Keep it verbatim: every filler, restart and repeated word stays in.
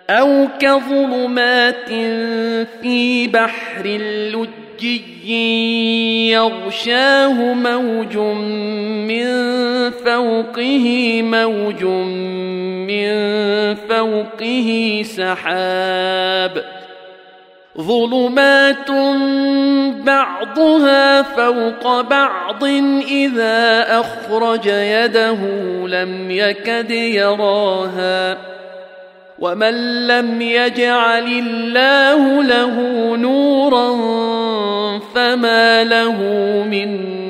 أو كظلمات في بحر لجي يغشاه موج من فوقه موج من فوقه سحاب ظلمات بعضها فوق بعض إذا أخرج يده لم يكد يراها ومن لم يجعل الله له نورا فما له من